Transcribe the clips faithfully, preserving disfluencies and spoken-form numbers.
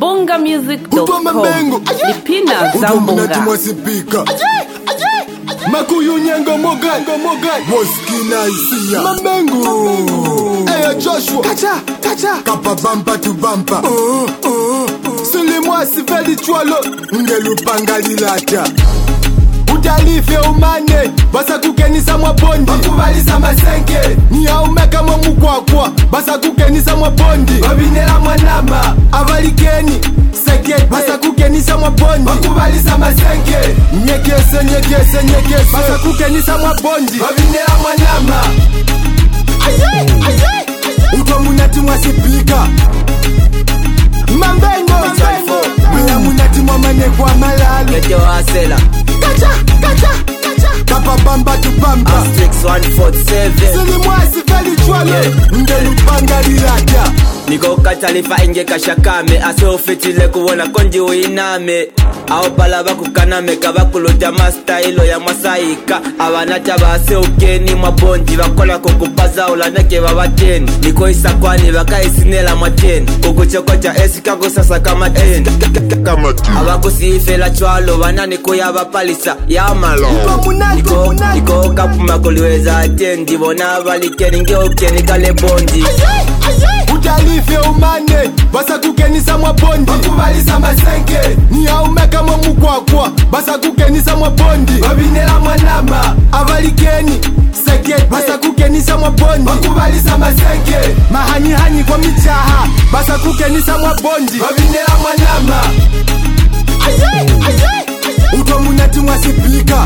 mbonga music dot com. Lipina za mbonga. Makuyu nyengo mogai, mogai. Moskina isia. Mamengu. Eyo Joshua. Kacha, kacha. Kapa bampa tu bampa. Oh, oh. Sulimwa siveli chwalo. Ngelu pangalilata. Udalife umane. Basa kukenisa mwabondi. Bakubalisa masenke. Ni haumeka mwamukwakwa. Basa kukenisa mwabondi. Babinela mwanama. Avalikeni. Sekete. Basa kukenisa mwabondi. Bakubalisa masenke. Nyekese, nyekese, nyekese. Basa kukenisa mwabondi. Babinela mwanama. Aye, aye, aye. Uto munati mwasipika. Mambengo, mambengo. Mila munati mwamane kwa malalu. Get your asela. Kacha, kacha, kacha. Kapa bamba tu bamba. Asterix one forty-seven. Sili mwasi veli chwalo. Ngelu pangalilata. Niko katalifa inge kashakame. Ase ufitile kuwona konji uiname. Ao pala baku kaname kabakuluta mastailo ya masaika. Awanata base ukeni mwabondi. Bakola kukupaza ulaneke babateni. Niko isakwani baka isinela mateni. Kukuchokocha esikago sasa kama teni. Abaku siifela chwalo banani kuyaba palisa ya malo. Niko, niko kapuma kuliweza atendi. Bona balikeni nge ukeni kale bondi. Udalife umane. Basa kukenisa mwabondi. Bakubalisa masenke. Ni haumeka mwamukwakwa. Basa kukenisa mwabondi. Babinela mwanama. Avalikeni. Sekete. Basa kukenisa mwabondi. Bakubalisa masenke. Mahani hani kwa michaha. Basa kukenisa mwabondi. Babinela mwanama. Aye, aye, aye. Uto munati mwasipika.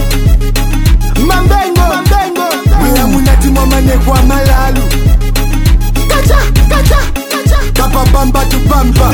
Mambengo, mambengo. Mila munati mwamane kwa malalu. Kacha, kacha, kacha. Kapa bamba tu bamba.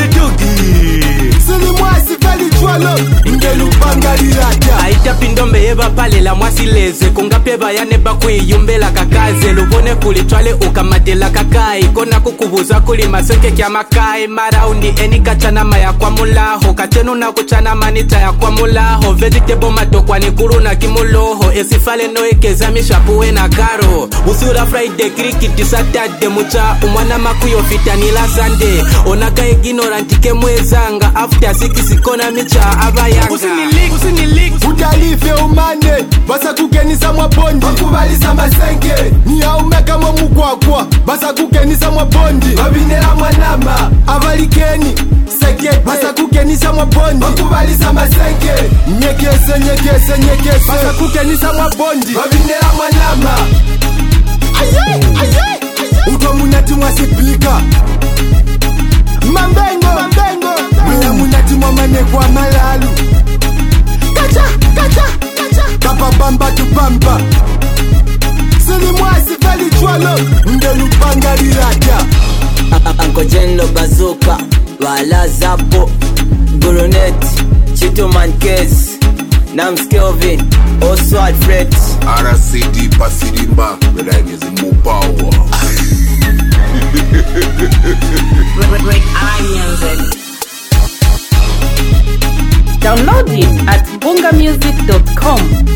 Sili mwasi veli chwalo. Ngelu pangalilata. Aita pindombe yeba pale la mwasileze. Kungape bayane bakui yumbela kakaze. Lubone kulitwale ukamatela kakai. Kona kukubuza kuli masenke kia makai. Maraundi eni kachana maya kwa mulaho. Katenu na kuchana manita ya kwa mulaho. Vegetable matokwa ni kuru na kimuloho. Esifale no ekeza mishapuwe na karo. Usura Friday cricket Saturday mucha. Umwana makuyo fitanila Sunday. Onaka ignorantike mwezanga. After siki sikona micha abayanga. Usinilik, usinilik. Udalife umane. Basa kukenisa mwabondi. Bakubalisa masenke. Ni haumeka mwamukwakwa. Basa kukenisa mwabondi. Babinela mwanama. Avalikeni. Sekete. Basa kukenisa mwabondi. Bakubalisa masenke. Nyekese, nyekese, nyekese. Basa kukenisa mwabondi. Babinela mwanama. Aye, aye, aye. Uto munati mwasipika. Mambengo, mambengo. Mila munati mwamane kwa malalu. Kacha, kacha, kacha. Kapa bamba tu bamba. Sili mwasi veli chwalo. Ngelu pangalilata. Anko Jeno Bazooka. Wala Zapo. Gurunet. Chito Mankez. Nams Kelvin. Oswald Fred. R C D Pasirimba. Belangezi Mupawa. Great Eye Music. Download it at mbonga music dot com.